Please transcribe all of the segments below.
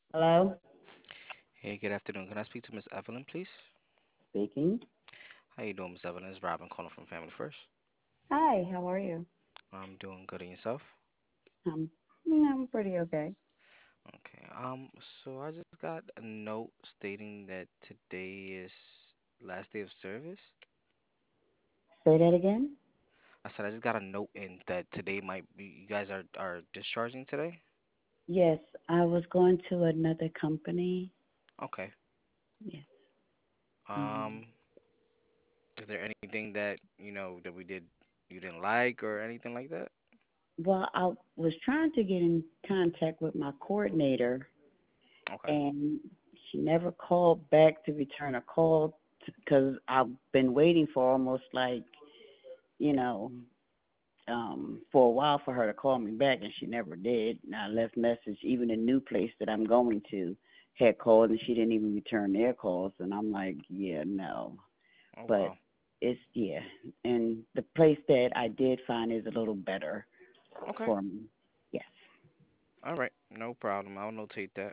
Hello, Hey, good afternoon. Can I speak to Miss Evelyn, please? speaking. How you doing, Miss Evelyn? It's Robin calling from Family First. Hi, how are you? I'm doing good and yourself? Um, I'm pretty okay. Okay. So I just got a note stating that today is last day of service. Say that again. I said I just got a note in that today might be you guys are discharging today. Yes, I was going to another company. Okay. Yes. Um, Um, is there anything that that we did you didn't like or anything like that? well, I was trying to get in contact with my coordinator, Okay. and she never called back to return a call because I've been waiting for almost like, you know, for a while for her to call me back, and she never did. And I left message. Even the new place that I'm going to had called, and she didn't even return their calls. And I'm like, yeah, no. Oh But wow. it's yeah, and the place that I did find is a little better Okay. for me. Yes, All right. No problem. I'll notate that.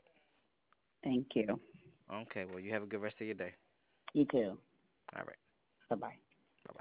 thank you. Okay. Well, you have a good rest of your day. You too. All right. Bye bye.